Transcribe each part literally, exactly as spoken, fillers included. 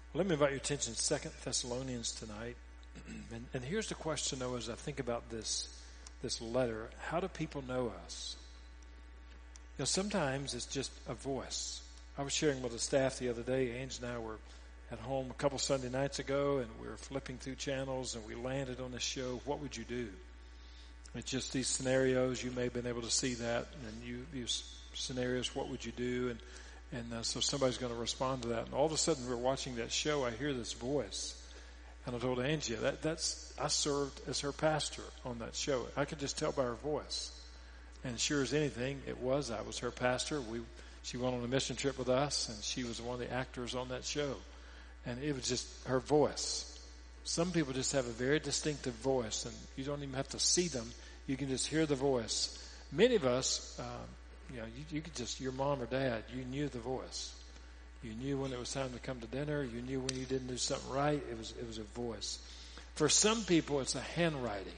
Let me invite your attention to Second Thessalonians tonight. and, and here's the question, though, as I think about this, this letter. How do people know us? You know, sometimes it's just a voice. I was sharing with the staff the other day. Ange and I were at home a couple Sunday nights ago, and we were flipping through channels, and we landed on this show, What Would You Do? It's just these scenarios. You may have been able to see that, and you these scenarios, what would you do? And and uh, so somebody's going to respond to that. And all of a sudden, we're watching that show. I hear this voice, and I told Angie that that's I served as her pastor on that show. I could just tell by her voice, and sure as anything, it was I was her pastor. We she went on a mission trip with us, and she was one of the actors on that show. And it was just her voice. Some people just have a very distinctive voice, and you don't even have to see them. You can just hear the voice. Many of us, um, you know, you, you could just, your mom or dad, you knew the voice. You knew when it was time to come to dinner. You knew when you didn't do something right. It was it was a voice. For some people, it's a handwriting.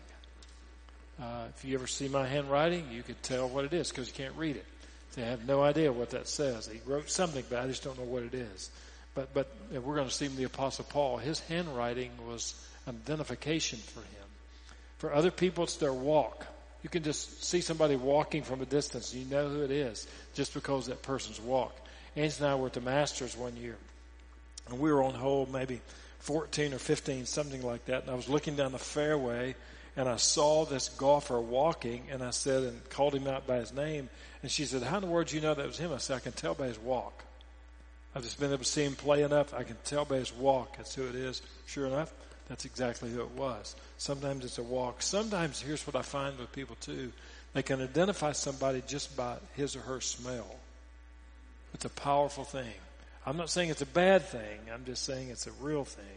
Uh, if you ever see my handwriting, you could tell what it is because you can't read it. They have no idea what that says. He wrote something, but I just don't know what it is. But but we're going to see the Apostle Paul. His handwriting was an identification for him. For other people, it's their walk. You can just see somebody walking from a distance. You know who it is just because that person's walk. Angie and I were at the Masters one year, and we were on hole maybe fourteen or fifteen, something like that. And I was looking down the fairway, and I saw this golfer walking, and I said, and called him out by his name. And she said, "How in the world do you know that was him?" I said, "I can tell by his walk. I've just been able to see him play enough. I can tell by his walk. That's who it is." Sure enough, that's exactly who it was. Sometimes it's a walk. Sometimes, here's what I find with people too. They can identify somebody just by his or her smell. It's a powerful thing. I'm not saying it's a bad thing. I'm just saying it's a real thing.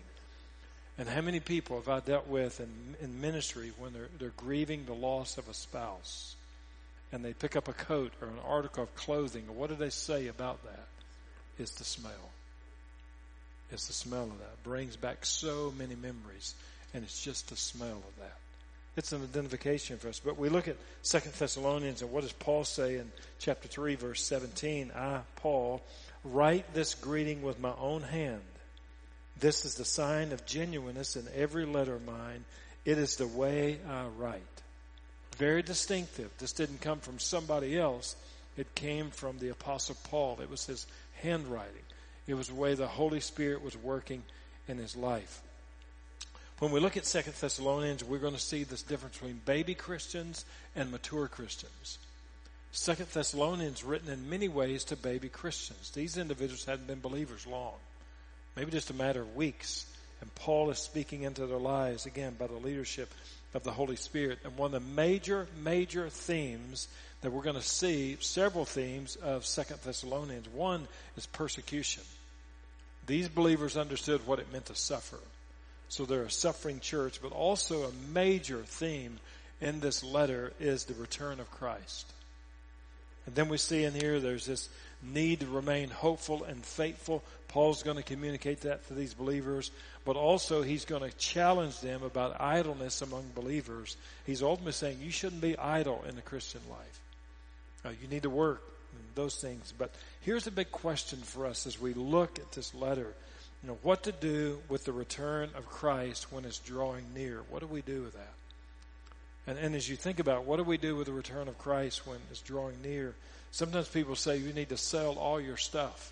And how many people have I dealt with in, in ministry when they're, they're grieving the loss of a spouse, and they pick up a coat or an article of clothing, and what do they say about that? It's the smell. It's the smell of that. It brings back so many memories, and it's just the smell of that. It's an identification for us. But we look at Second Thessalonians, and what does Paul say in chapter three, verse seventeen? I, Paul, write this greeting with my own hand. This is the sign of genuineness in every letter of mine. It is the way I write. Very distinctive. This didn't come from somebody else. It came from the Apostle Paul. It was his handwriting. It was the way the Holy Spirit was working in his life. When we look at Second Thessalonians, we're going to see this difference between baby Christians and mature Christians. Second Thessalonians written in many ways to baby Christians. These individuals hadn't been believers long, maybe just a matter of weeks. And Paul is speaking into their lives, again, by the leadership of the Holy Spirit. And one of the major, major themes that we're going to see, several themes of Second Thessalonians. One is persecution. These believers understood what it meant to suffer. So they're a suffering church, but also a major theme in this letter is the return of Christ. And then we see in here there's this need to remain hopeful and faithful. Paul's going to communicate that to these believers, but also he's going to challenge them about idleness among believers. He's ultimately saying you shouldn't be idle in the Christian life. Uh, you need to work and those things. But here's a big question for us as we look at this letter. You know, what to do with the return of Christ when it's drawing near. What do we do with that? And, and as you think about what do we do with the return of Christ when it's drawing near, sometimes people say you need to sell all your stuff.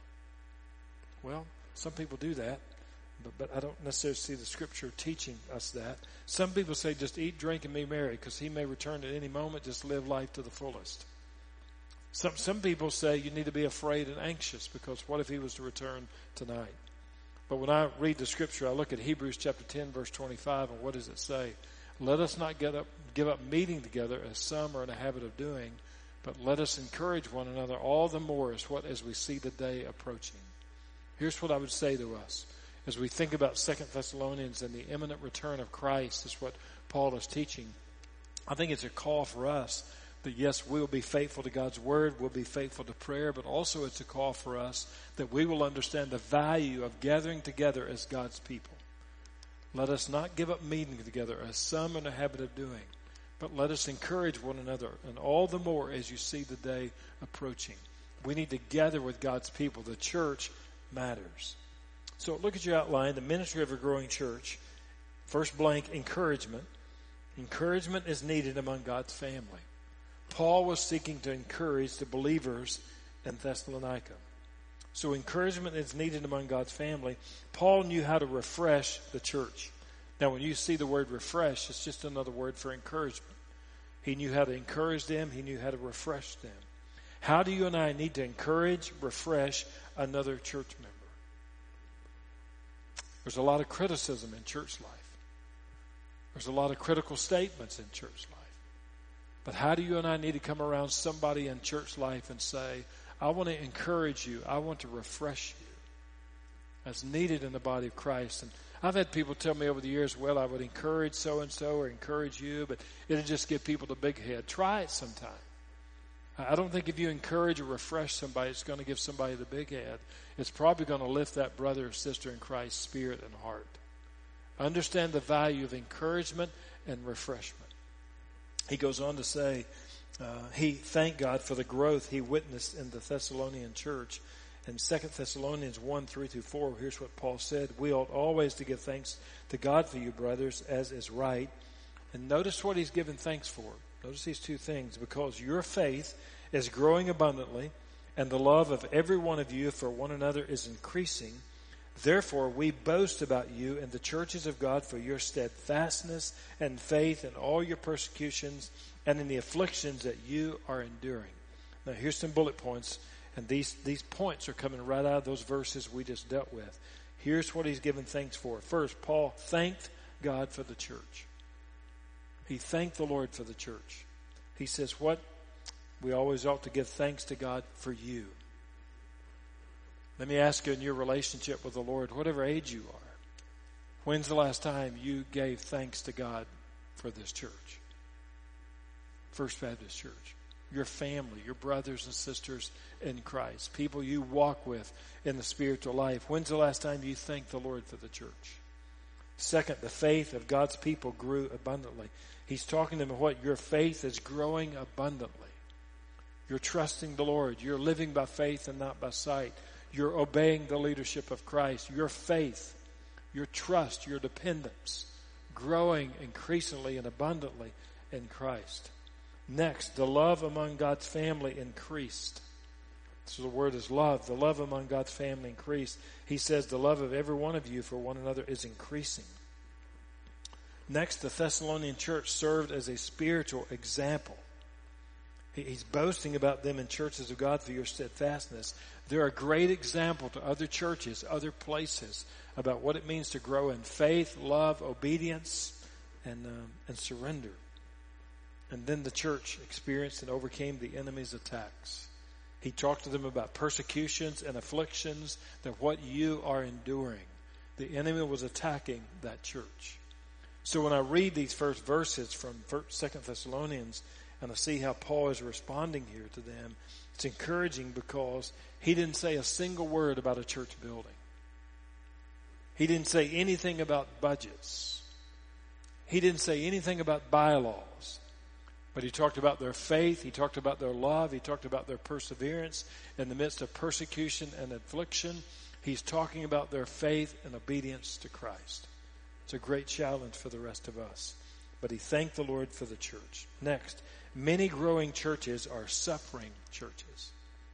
Well, some people do that, but, but I don't necessarily see the Scripture teaching us that. Some people say just eat, drink, and be merry because he may return at any moment. Just live life to the fullest. Some, some people say you need to be afraid and anxious because what if he was to return tonight? But when I read the Scripture, I look at Hebrews chapter ten, verse twenty-five, and what does it say? Let us not get up, give up meeting together as some are in a habit of doing, but let us encourage one another all the more as what as we see the day approaching. Here's what I would say to us as we think about Second Thessalonians and the imminent return of Christ. Is what Paul is teaching. I think it's a call for us that yes, we'll be faithful to God's word, we'll be faithful to prayer, but also it's a call for us that we will understand the value of gathering together as God's people. Let us not give up meeting together as some are in the habit of doing, but let us encourage one another, and all the more as you see the day approaching. We need to gather with God's people. The church matters. So look at your outline, the ministry of a growing church. First blank, encouragement. Encouragement is needed among God's family. Paul was seeking to encourage the believers in Thessalonica. So encouragement is needed among God's family. Paul knew how to refresh the church. Now, when you see the word refresh, it's just another word for encouragement. He knew how to encourage them. He knew how to refresh them. How do you and I need to encourage, refresh another church member? There's a lot of criticism in church life. There's a lot of critical statements in church life. But how do you and I need to come around somebody in church life and say, I want to encourage you. I want to refresh you. That's needed in the body of Christ. And I've had people tell me over the years, well, I would encourage so-and-so or encourage you, but it'll just give people the big head. Try it sometime. I don't think if you encourage or refresh somebody, it's going to give somebody the big head. It's probably going to lift that brother or sister in Christ's spirit and heart. Understand the value of encouragement and refreshment. He goes on to say, uh, he thanked God for the growth he witnessed in the Thessalonian church. In Second Thessalonians one, three through four, here's what Paul said. We ought always to give thanks to God for you, brothers, as is right. And notice what he's given thanks for. Notice these two things. Because your faith is growing abundantly, and the love of every one of you for one another is increasing. Therefore, we boast about you in the churches of God for your steadfastness and faith in all your persecutions and in the afflictions that you are enduring. Now, here's some bullet points. And these, these points are coming right out of those verses we just dealt with. Here's what he's given thanks for. First, Paul thanked God for the church. He thanked the Lord for the church. He says, what? We always ought to give thanks to God for you. Let me ask you, in your relationship with the Lord, whatever age you are, when's the last time you gave thanks to God for this church? First Baptist Church. Your family, your brothers and sisters in Christ, people you walk with in the spiritual life. When's the last time you thanked the Lord for the church? Second, the faith of God's people grew abundantly. He's talking to them about what your faith is growing abundantly. You're trusting the Lord. You're living by faith and not by sight. You're obeying the leadership of Christ. Your faith, your trust, your dependence, growing increasingly and abundantly in Christ. Next, the love among God's family increased. So the word is love. The love among God's family increased. He says the love of every one of you for one another is increasing. Next, the Thessalonian church served as a spiritual example. He's boasting about them in churches of God for your steadfastness. They're a great example to other churches, other places, about what it means to grow in faith, love, obedience, and, um, and surrender. And then the church experienced and overcame the enemy's attacks. He talked to them about persecutions and afflictions, that what you are enduring. The enemy was attacking that church. So when I read these first verses from Second Thessalonians, and I see how Paul is responding here to them, it's encouraging because he didn't say a single word about a church building. He didn't say anything about budgets. He didn't say anything about bylaws. But he talked about their faith, he talked about their love, he talked about their perseverance in the midst of persecution and affliction. He's talking about their faith and obedience to Christ. It's a great challenge for the rest of us. But he thanked the Lord for the church. Next, many growing churches are suffering churches.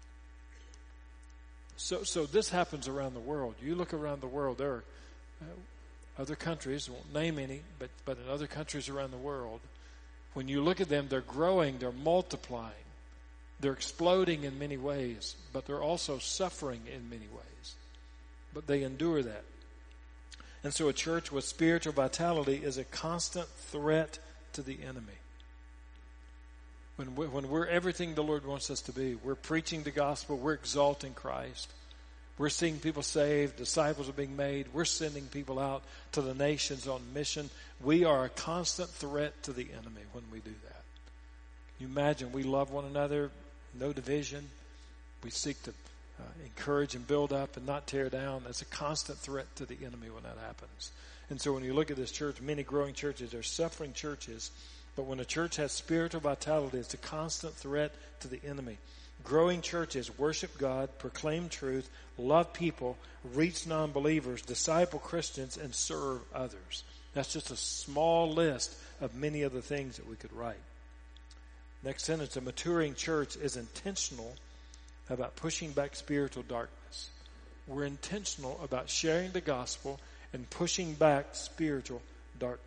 So, so this happens around the world. You look around the world, there are uh, other countries, I won't name any, but, but in other countries around the world, when you look at them, they're growing, they're multiplying, they're exploding in many ways, but they're also suffering in many ways. But they endure that. And so a church with spiritual vitality is a constant threat to the enemy. When we're, when we're everything the Lord wants us to be, we're preaching the gospel, we're exalting Christ, we're seeing people saved, disciples are being made, we're sending people out to the nations on mission. We are a constant threat to the enemy when we do that. Can you imagine? We love one another, no division. We seek to uh, encourage and build up and not tear down. That's a constant threat to the enemy when that happens. And so when you look at this church, many growing churches are suffering churches. But when a church has spiritual vitality, it's a constant threat to the enemy. Growing churches worship God, proclaim truth, love people, reach non-believers, disciple Christians, and serve others. That's just a small list of many of the things that we could write. Next sentence, a maturing church is intentional about pushing back spiritual darkness. We're intentional about sharing the gospel and pushing back spiritual darkness.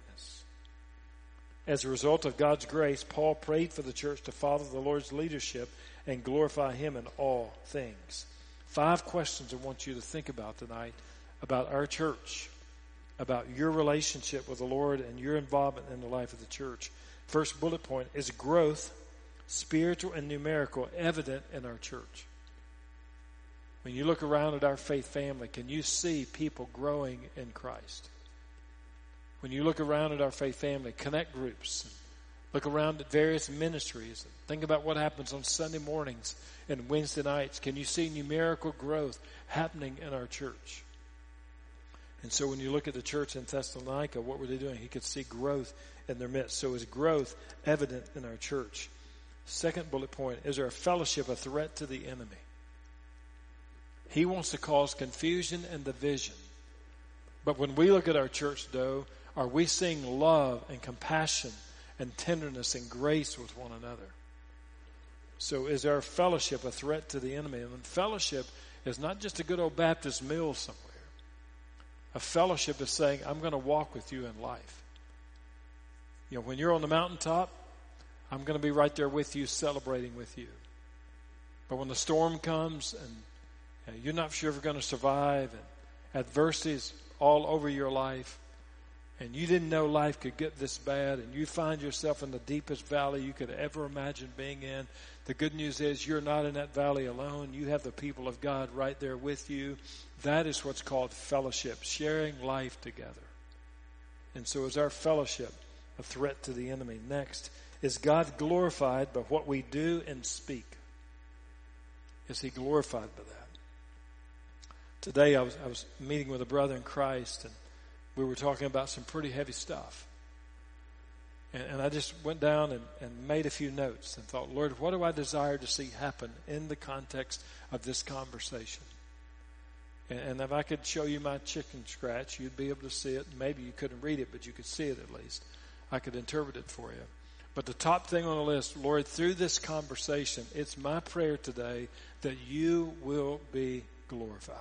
As a result of God's grace, Paul prayed for the church to follow the Lord's leadership and glorify Him in all things. Five questions I want you to think about tonight about our church, about your relationship with the Lord and your involvement in the life of the church. First bullet point is growth, spiritual and numerical, evident in our church. When you look around at our faith family, can you see people growing in Christ? When you look around at our faith family, connect groups, look around at various ministries, think about what happens on Sunday mornings and Wednesday nights. Can you see numerical growth happening in our church? And so when you look at the church in Thessalonica, what were they doing? He could see growth in their midst. So is growth evident in our church? Second bullet point, is our fellowship a threat to the enemy? He wants to cause confusion and division. But when we look at our church, though, are we seeing love and compassion and tenderness and grace with one another? So is our fellowship a threat to the enemy? And fellowship is not just a good old Baptist meal somewhere. A fellowship is saying, I'm going to walk with you in life. You know, when you're on the mountaintop, I'm going to be right there with you, celebrating with you. But when the storm comes and you know, you're not sure if you're going to survive and adversity's all over your life, and you didn't know life could get this bad, and you find yourself in the deepest valley you could ever imagine being in, the good news is you're not in that valley alone. You have the people of God right there with you. That is what's called fellowship, sharing life together. And so is our fellowship a threat to the enemy? Next, is God glorified by what we do and speak? Is He glorified by that? Today I was, I was meeting with a brother in Christ, and we were talking about some pretty heavy stuff. And, and I just went down and, and made a few notes and thought, Lord, what do I desire to see happen in the context of this conversation? And, and if I could show you my chicken scratch, you'd be able to see it. Maybe you couldn't read it, but you could see it at least. I could interpret it for you. But the top thing on the list, Lord, through this conversation, it's my prayer today that you will be glorified.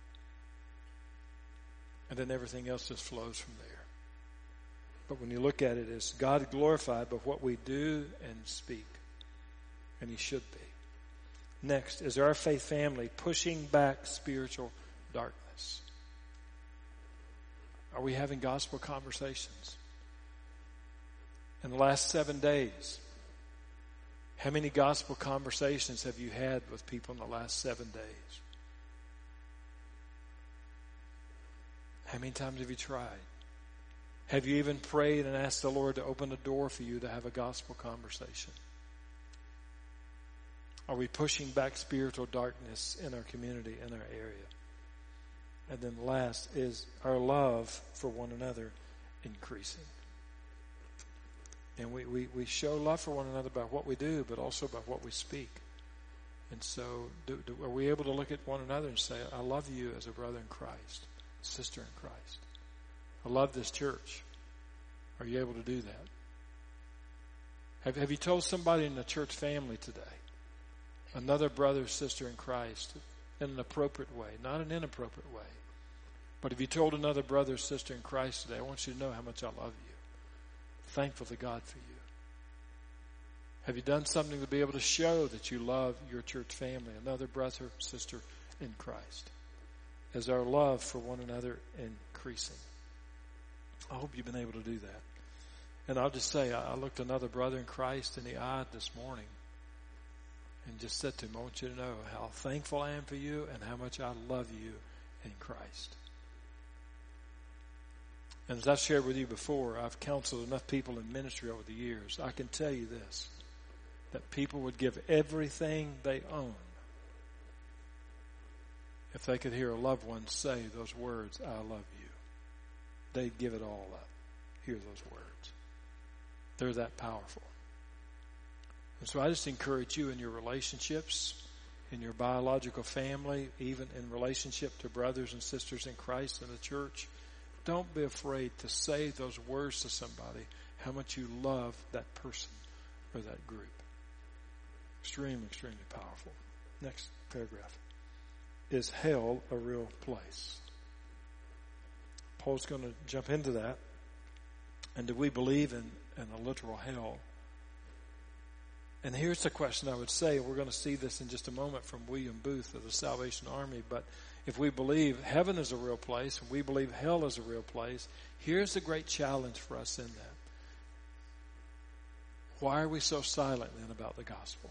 And then everything else just flows from there. But when you look at it, it's God glorified by what we do and speak. And He should be. Next, is our faith family pushing back spiritual darkness? Are we having gospel conversations? In the last seven days, how many gospel conversations have you had with people in the last seven days? How many times have you tried? Have you even prayed and asked the Lord to open a door for you to have a gospel conversation? Are we pushing back spiritual darkness in our community, in our area? And then last, is our love for one another increasing? And we, we, we show love for one another by what we do, but also by what we speak. And so do, do, are we able to look at one another and say, I love you as a brother in Christ, sister in Christ. I love this church. Are you able to do that? Have, have you told somebody in the church family today, another brother or sister in Christ, in an appropriate way, not an inappropriate way, but have you told another brother or sister in Christ today, I want you to know how much I love you. Thankful to God for you. Have you done something to be able to show that you love your church family, another brother or sister in Christ? Is our love for one another increasing? I hope you've been able to do that. And I'll just say, I looked another brother in Christ in the eye this morning and just said to him, I want you to know how thankful I am for you and how much I love you in Christ. And as I've shared with you before, I've counseled enough people in ministry over the years. I can tell you this, that people would give everything they own if they could hear a loved one say those words, I love you. They'd give it all up. Hear those words. They're that powerful. And so I just encourage you in your relationships, in your biological family, even in relationship to brothers and sisters in Christ in the church. Don't be afraid to say those words to somebody, how much you love that person or that group. Extremely, extremely powerful. Next paragraph. Is hell a real place? Paul's going to jump into that. And do we believe in, in a literal hell? And here's the question I would say. We're going to see this in just a moment from William Booth of the Salvation Army. But if we believe heaven is a real place, and we believe hell is a real place, here's the great challenge for us in that. Why are we so silent then about the gospel?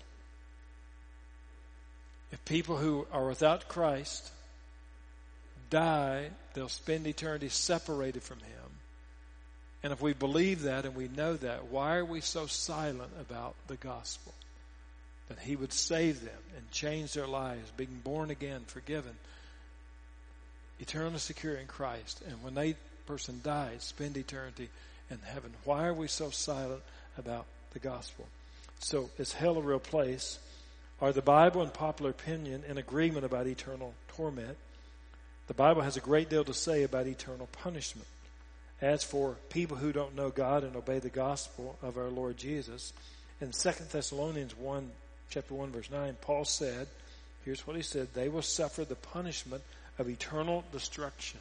If people who are without Christ die, they'll spend eternity separated from Him. And if we believe that and we know that, why are we so silent about the gospel? That He would save them and change their lives, being born again, forgiven, eternally secure in Christ. And when that person dies, spend eternity in heaven. Why are we so silent about the gospel? So, is hell a real place? Are the Bible and popular opinion in agreement about eternal torment? The Bible has a great deal to say about eternal punishment. As for people who don't know God and obey the gospel of our Lord Jesus, in Second Thessalonians one, chapter one, verse nine, Paul said, here's what he said, they will suffer the punishment of eternal destruction,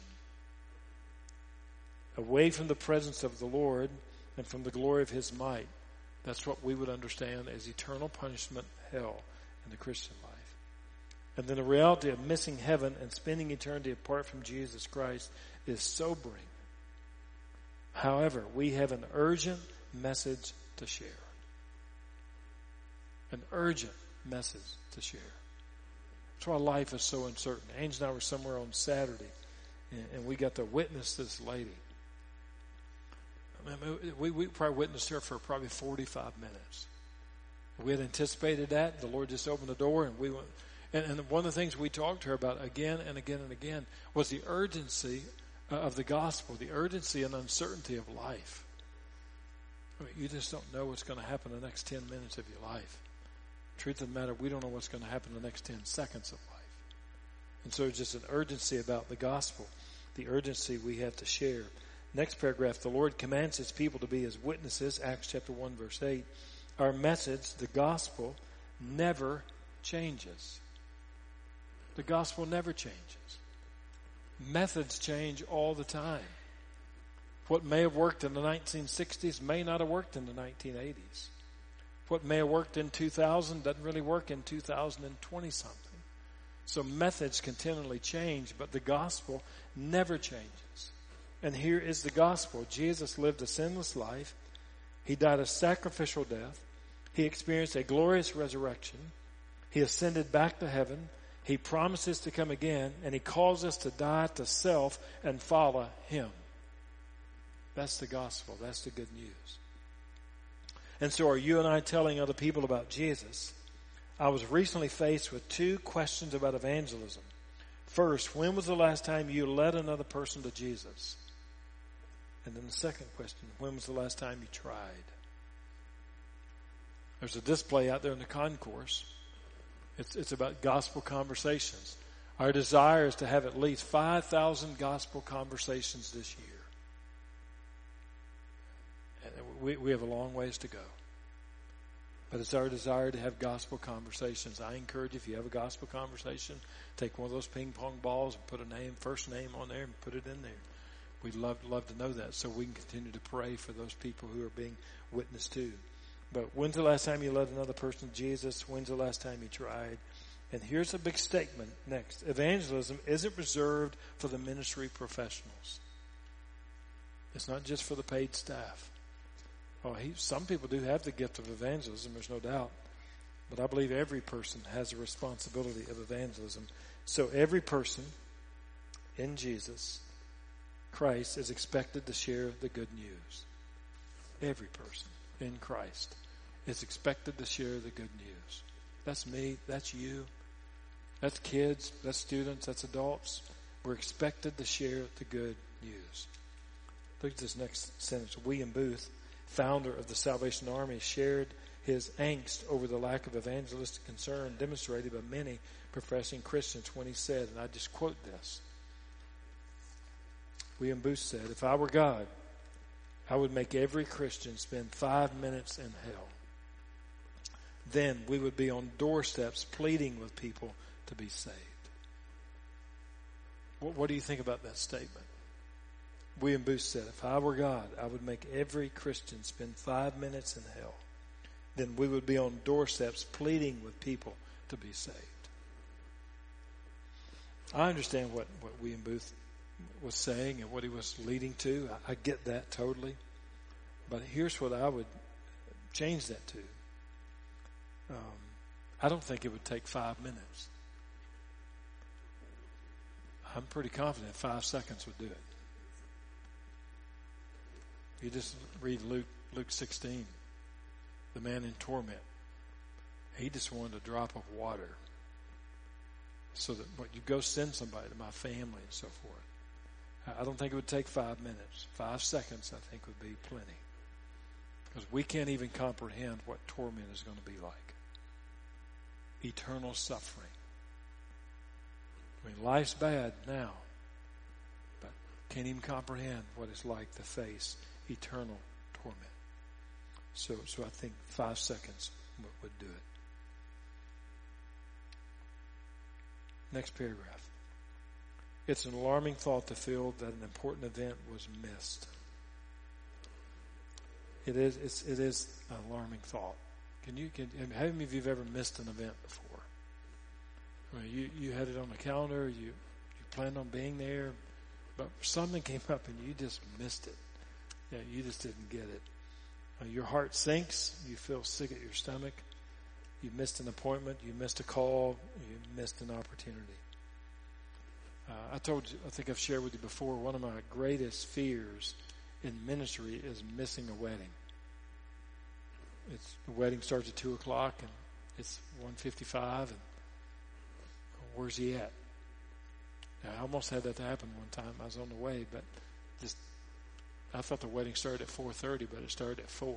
away from the presence of the Lord and from the glory of His might. That's what we would understand as eternal punishment, hell, in the Christian life. And then the reality of missing heaven and spending eternity apart from Jesus Christ is sobering. However, we have an urgent message to share. An urgent message to share. That's why life is so uncertain. Ange and I were somewhere on Saturday, and, and we got to witness this lady. I mean, we, we probably witnessed her for probably forty-five minutes. We had anticipated that. The Lord just opened the door, and we went. And, and one of the things we talked to her about again and again and again was the urgency of the gospel, the urgency and uncertainty of life. I mean, you just don't know what's going to happen in the next ten minutes of your life. Truth of the matter, we don't know what's going to happen in the next ten seconds of life. And so it's just an urgency about the gospel, the urgency we have to share. Next paragraph, the Lord commands His people to be His witnesses, Acts chapter one, verse eight. Our message, the gospel, never changes. The gospel never changes. Methods change all the time. What may have worked in the nineteen sixties may not have worked in the nineteen eighties. What may have worked in two thousand doesn't really work in two thousand twenty something. So methods continually change, but the gospel never changes. And here is the gospel. Jesus lived a sinless life. He died a sacrificial death. He experienced a glorious resurrection. He ascended back to heaven. He promises to come again, and He calls us to die to self and follow Him. That's the gospel. That's the good news. And so are you and I telling other people about Jesus? I was recently faced with two questions about evangelism. First, when was the last time you led another person to Jesus? And then the second question, when was the last time you tried? There's a display out there in the concourse. It's, it's about gospel conversations. Our desire is to have at least five thousand gospel conversations this year. And we, we have a long ways to go. But it's our desire to have gospel conversations. I encourage you, if you have a gospel conversation, take one of those ping pong balls and put a name, first name on there and put it in there. We'd love, love to know that so we can continue to pray for those people who are being witnessed to. But when's the last time you led another person to Jesus? When's the last time you tried? And here's a big statement next. Evangelism isn't reserved for the ministry professionals. It's not just for the paid staff. Oh, he, some people do have the gift of evangelism, there's no doubt. But I believe every person has a responsibility of evangelism. So every person in Jesus Christ is expected to share the good news. Every person in Christ is expected to share the good news. That's me, that's you, that's kids, that's students, that's adults. We're expected to share the good news. Look at this next sentence. William Booth, founder of the Salvation Army, shared his angst over the lack of evangelistic concern demonstrated by many professing Christians when he said, and I just quote this, William Booth said, "If I were God, I would make every Christian spend five minutes in hell. Then we would be on doorsteps pleading with people to be saved." What, what do you think about that statement? William Booth said, "If I were God, I would make every Christian spend five minutes in hell. Then we would be on doorsteps pleading with people to be saved." I understand what, what William Booth was saying and what he was leading to. I, I get that totally. But here's what I would change that to. Um, I don't think it would take five minutes. I'm pretty confident five seconds would do it. You just read Luke, Luke sixteen, the man in torment. He just wanted a drop of water so that what you go send somebody to my family and so forth. I don't think it would take five minutes. Five seconds, I think, would be plenty. Because we can't even comprehend what torment is going to be like. Eternal suffering. I mean, life's bad now, but can't even comprehend what it's like to face eternal torment. So, so I think five seconds would, would do it. Next paragraph. It's an alarming thought to feel that an important event was missed. It is. It's, it is an alarming thought. Can you? Can how many of you have ever missed an event before? I mean, you you had it on the calendar. You you planned on being there, but something came up and you just missed it. Yeah, you just didn't get it. Uh, your heart sinks. You feel sick at your stomach. You missed an appointment. You missed a call. You missed an opportunity. Uh, I told you. I think I've shared with you before. One of my greatest fears in ministry is missing a wedding. It's the wedding starts at two o'clock and it's one fifty-five, and where's he at? Now, I almost had that to happen one time. I was on the way, but just I thought the wedding started at four thirty, but it started at four.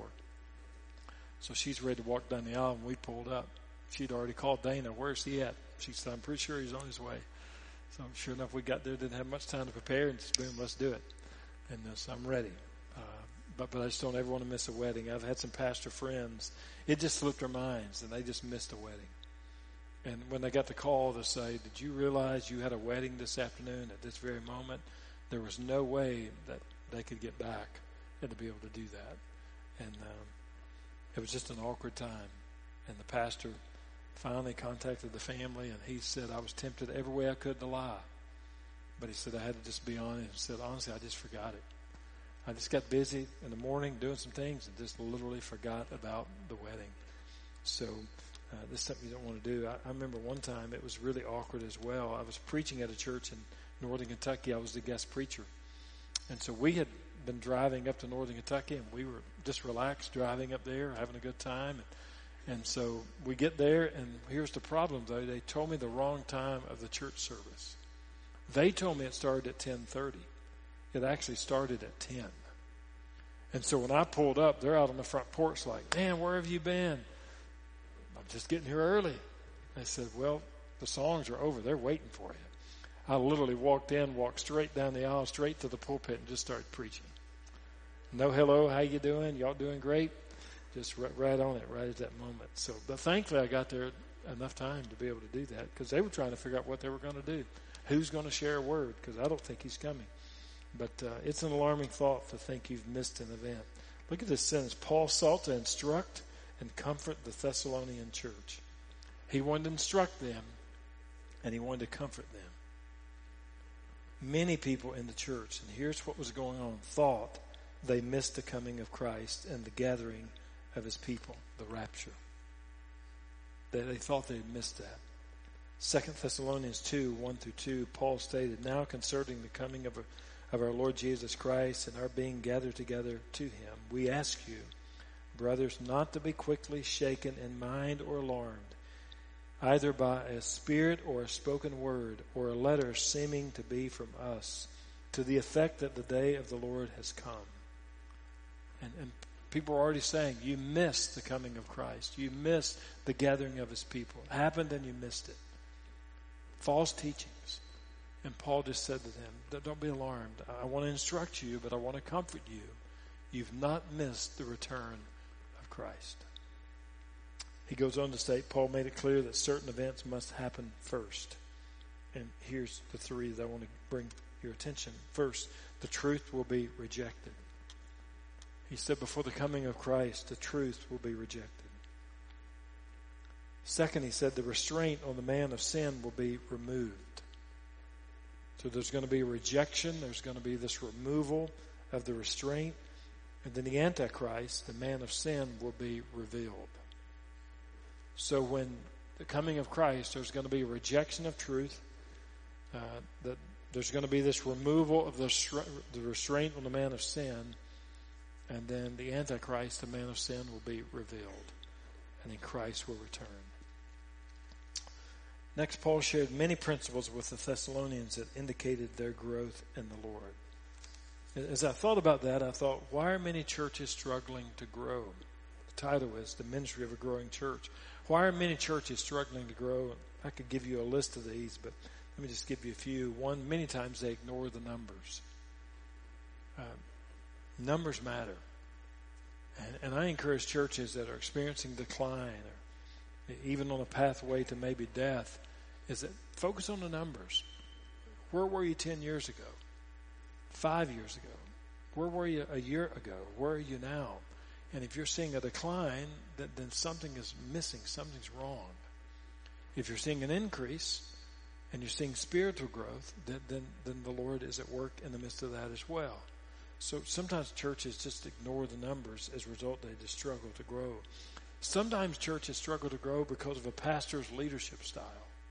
So she's ready to walk down the aisle, and we pulled up. She'd already called Dana. Where's he at? She said, "I'm pretty sure he's on his way." So sure enough, we got there, didn't have much time to prepare, and just boom, let's do it. And uh, so I'm ready. Uh, but but I just don't ever want to miss a wedding. I've had some pastor friends. It just slipped their minds, and they just missed a wedding. And when they got the call to say, "Did you realize you had a wedding this afternoon at this very moment?" There was no way that they could get back and to be able to do that. And um, it was just an awkward time. And the pastor finally contacted the family, and he said, "I was tempted every way I could to lie." But he said, "I had to just be honest." He said, "Honestly, I just forgot it. I just got busy in the morning doing some things and just literally forgot about the wedding." So uh, this is something you don't want to do. I, I remember one time it was really awkward as well. I was preaching at a church in Northern Kentucky. I was the guest preacher. And so we had been driving up to Northern Kentucky, and we were just relaxed driving up there, having a good time. And, and so we get there, and here's the problem, though. They told me the wrong time of the church service. They told me it started at ten thirty. It actually started at ten. And so when I pulled up, they're out on the front porch like, "Man, where have you been?" "I'm just getting here early." They said, "Well, the songs are over. They're waiting for you." I literally walked in, walked straight down the aisle, straight to the pulpit, and just started preaching. No hello, how you doing? Y'all doing great? Just right, right on it, right at that moment. So, but thankfully I got there enough time to be able to do that, because they were trying to figure out what they were going to do. Who's going to share a word? Because I don't think he's coming. But uh, it's an alarming thought to think you've missed an event. Look at this sentence. Paul sought to instruct and comfort the Thessalonian church. He wanted to instruct them, and he wanted to comfort them. Many people in the church, and here's what was going on, thought they missed the coming of Christ and the gathering of his people, the rapture. They, they thought they had missed that. Second Thessalonians two, one through two, Paul stated, "Now concerning the coming of, a, of our Lord Jesus Christ and our being gathered together to him, we ask you, brothers, not to be quickly shaken in mind or alarmed, either by a spirit or a spoken word or a letter seeming to be from us, to the effect that the day of the Lord has come." And, and People are already saying, you missed the coming of Christ. You missed the gathering of his people. It happened and you missed it. False teachings. And Paul just said to them, don't be alarmed. I want to instruct you, but I want to comfort you. You've not missed the return of Christ. He goes on to state, Paul made it clear that certain events must happen first. And here's the three that I want to bring your attention. First, the truth will be rejected. He said before the coming of Christ, the truth will be rejected. Second, he said the restraint on the man of sin will be removed. So there's going to be a rejection. There's going to be this removal of the restraint. And then the Antichrist, the man of sin, will be revealed. So when the coming of Christ, there's going to be a rejection of truth. Uh, that there's going to be this removal of the, the restraint on the man of sin. And then the Antichrist, the man of sin, will be revealed. And then Christ will return. Next, Paul shared many principles with the Thessalonians that indicated their growth in the Lord. As I thought about that, I thought, why are many churches struggling to grow? The title is The Ministry of a Growing Church. Why are many churches struggling to grow? I could give you a list of these, but let me just give you a few. One, many times they ignore the numbers. Uh, numbers matter. And, and I encourage churches that are experiencing decline or even on a pathway to maybe death, is that focus on the numbers. Where were you ten years ago? Five years ago? Where were you a year ago? Where are you now? And if you're seeing a decline, then, then something is missing. Something's wrong. If you're seeing an increase and you're seeing spiritual growth, then, then, then the Lord is at work in the midst of that as well. So sometimes churches just ignore the numbers. As a result, they just struggle to grow. Sometimes churches struggle to grow because of a pastor's leadership style.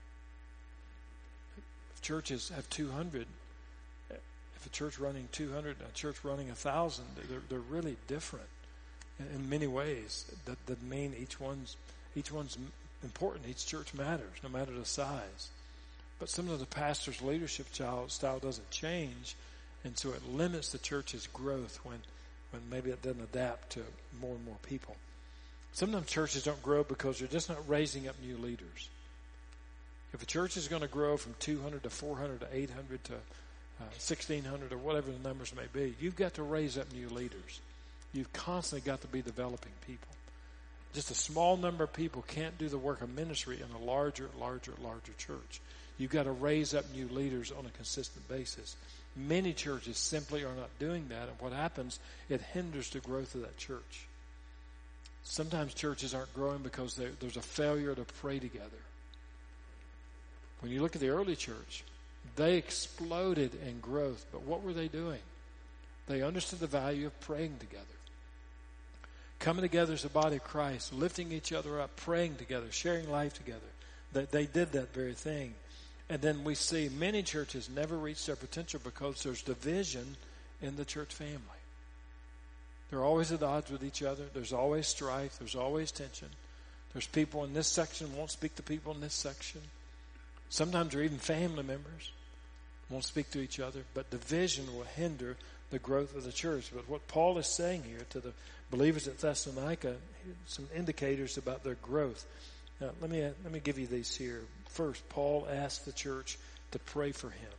If churches have two hundred, if a church running two hundred and a church running one thousand, they're, they're really different in, in many ways. That, that mean each one's, each one's important. Each church matters, no matter the size. But some of the pastor's leadership style, style doesn't change, and so it limits the church's growth when, when maybe it doesn't adapt to more and more people. Sometimes churches don't grow because they're just not raising up new leaders. If a church is going to grow from two hundred to four hundred to eight hundred to uh, sixteen hundred or whatever the numbers may be, you've got to raise up new leaders. You've constantly got to be developing people. Just a small number of people can't do the work of ministry in a larger, larger, larger church. You've got to raise up new leaders on a consistent basis. Many churches simply are not doing that, and what happens, it hinders the growth of that church. Sometimes churches aren't growing because there's a failure to pray together. When you look at the early church, they exploded in growth, but what were they doing? They understood the value of praying together. Coming together as a body of Christ, lifting each other up, praying together, sharing life together. They, they did that very thing. And then we see many churches never reach their potential because there's division in the church family. They're always at odds with each other. There's always strife. There's always tension. There's people in this section won't speak to people in this section. Sometimes they're even family members won't speak to each other. But division will hinder the growth of the church. But what Paul is saying here to the believers at Thessalonica, some indicators about their growth. Now, let me let me give you these here. First, Paul asked the church to pray for him.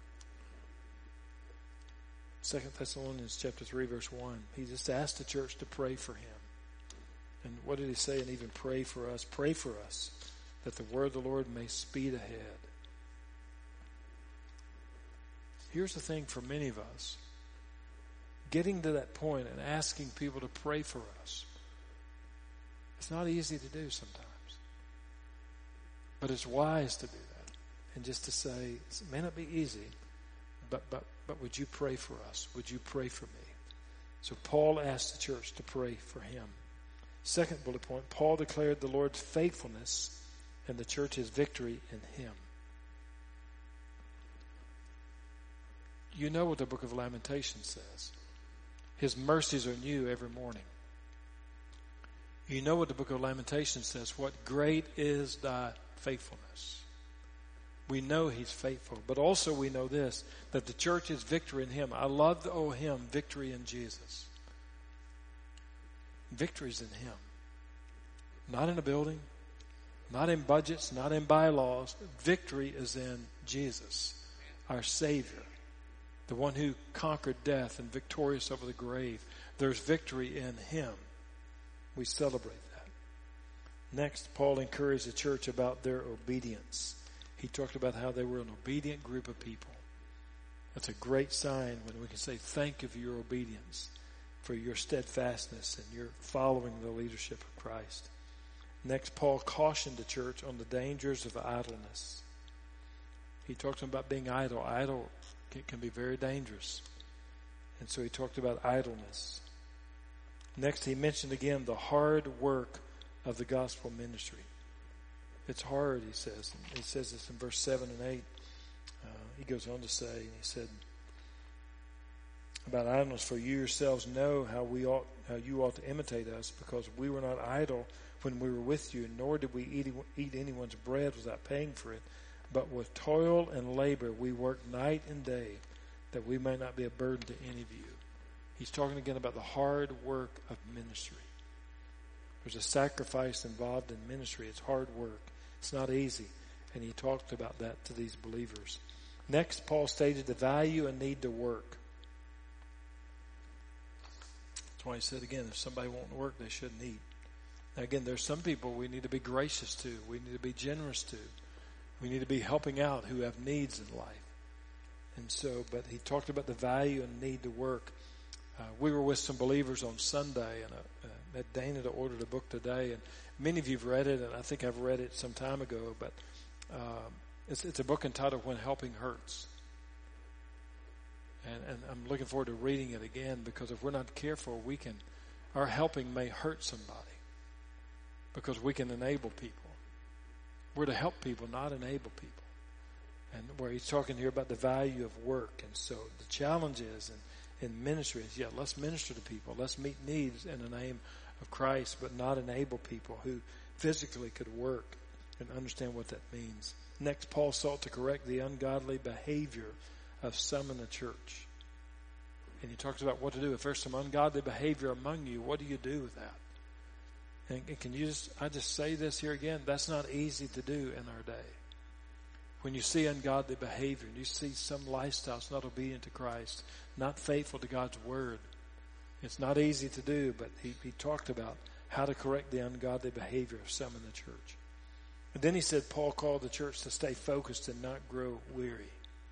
Second Thessalonians chapter three, verse one. He just asked the church to pray for him. And what did he say? And even pray for us. Pray for us that the word of the Lord may speed ahead. Here's the thing for many of us. Getting to that point and asking people to pray for us. It's not easy to do sometimes. But it's wise to do that. And just to say, it may not be easy, but but but would you pray for us? Would you pray for me? So Paul asked the church to pray for him. Second bullet point, Paul declared the Lord's faithfulness and the church's victory in him. You know what the book of Lamentations says. His mercies are new every morning. You know what the book of Lamentations says. What great is thy faithfulness. We know he's faithful, but also we know this, that the church is victory in him. I love the old hymn, Victory in Jesus. Victory's in Him. Not in a building, not in budgets, not in bylaws. Victory is in Jesus, our Savior, the one who conquered death and victorious over the grave. There's victory in Him. We celebrate that. Next, Paul encouraged the church about their obedience. He talked about how they were an obedient group of people. That's a great sign when we can say thank you for your obedience, for your steadfastness and your following the leadership of Christ. Next, Paul cautioned the church on the dangers of idleness. He talked about being idle. Idle can, can be very dangerous. And so he talked about idleness. Next, he mentioned again the hard work of the gospel ministry. It's hard, he says. And he says this in verse seven and eight. Uh, he goes on to say, and he said, about idleness, for you yourselves know how we ought, how you ought to imitate us, because we were not idle when we were with you, nor did we eat, eat anyone's bread without paying for it. But with toil and labor we work night and day, that we may not be a burden to any of you. He's talking again about the hard work of ministry. There's a sacrifice involved in ministry. It's hard work. It's not easy. And he talked about that to these believers. Next, Paul stated the value and need to work. That's why he said again, if somebody won't work, they shouldn't eat. Now again, there's some people we need to be gracious to. We need to be generous to. We need to be helping out who have needs in life. And so, but he talked about the value and need to work. Uh, we were with some believers on Sunday, and uh, uh, met Dana to order the book today. And many of you have read it, and I think I've read it some time ago. But uh, it's, it's a book entitled "When Helping Hurts," and, and I'm looking forward to reading it again, because if we're not careful, we can, our helping may hurt somebody, because we can enable people. We're to help people, not enable people. And where he's talking here about the value of work. And so the challenge is in, in ministry is, yeah, let's minister to people. Let's meet needs in the name of Christ, but not enable people who physically could work and understand what that means. Next, Paul sought to correct the ungodly behavior of some in the church. And he talks about what to do. If there's some ungodly behavior among you, what do you do with that? And can you just, I just say this here again, that's not easy to do in our day. When you see ungodly behavior, and you see some lifestyles not obedient to Christ, not faithful to God's word, it's not easy to do, but he, he talked about how to correct the ungodly behavior of some in the church. And then he said Paul called the church to stay focused and not grow weary.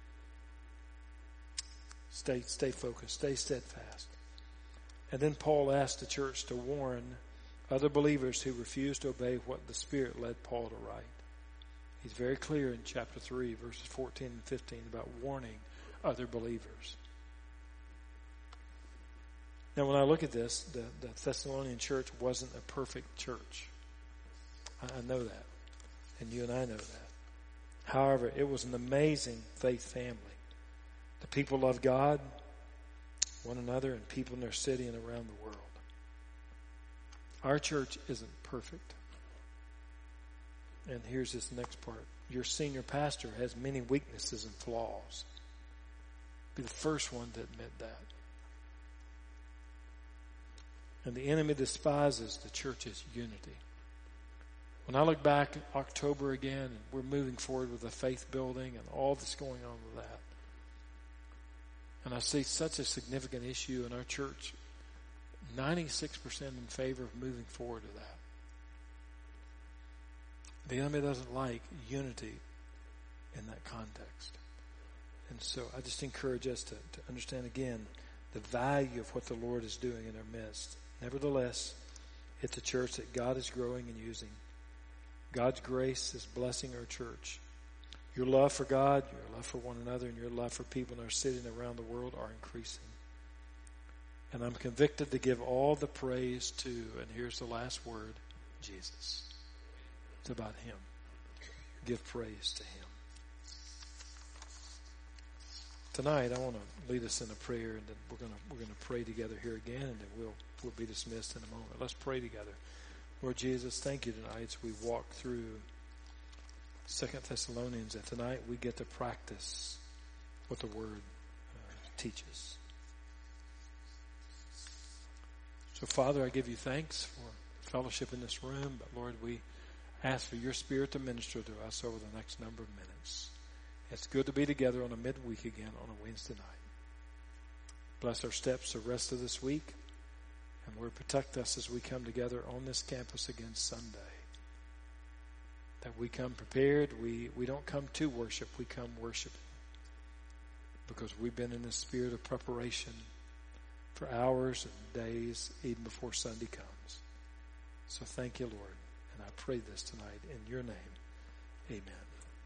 Stay, stay focused, stay steadfast. And then Paul asked the church to warn other believers who refused to obey what the Spirit led Paul to write. He's very clear in chapter three, verses fourteen and fifteen, about warning other believers. Now, when I look at this, the, the Thessalonian church wasn't a perfect church. I, I know that. And you and I know that. However, it was an amazing faith family. The people loved God, one another, and people in their city and around the world. Our church isn't perfect. And here's this next part. Your senior pastor has many weaknesses and flaws. Be the first one to admit that. And the enemy despises the church's unity. When I look back at October again, and we're moving forward with the faith building and all that's going on with that, and I see such a significant issue in our church, ninety-six percent in favor of moving forward to that. The enemy doesn't like unity in that context. And so I just encourage us to, to understand again the value of what the Lord is doing in our midst. Nevertheless, it's a church that God is growing and using. God's grace is blessing our church. Your love for God, your love for one another, and your love for people in our city and around the world are increasing. And I'm convicted to give all the praise to, and here's the last word, Jesus. It's about Him. Give praise to Him. Tonight, I want to lead us in a prayer, and then we're going to we're going to pray together here again, and then we'll we'll be dismissed in a moment. Let's pray together. Lord Jesus, thank you tonight as we walk through Second Thessalonians, that tonight we get to practice what the Word uh, teaches. So, Father, I give you thanks for fellowship in this room. But, Lord, we ask for your Spirit to minister to us over the next number of minutes. It's good to be together on a midweek again on a Wednesday night. Bless our steps the rest of this week. And, Lord, protect us as we come together on this campus again Sunday. That we come prepared. We, we don't come to worship. We come worshiping. Because we've been in the spirit of preparation for hours and days even before Sunday comes. So thank you, Lord. And I pray this tonight in your name. Amen.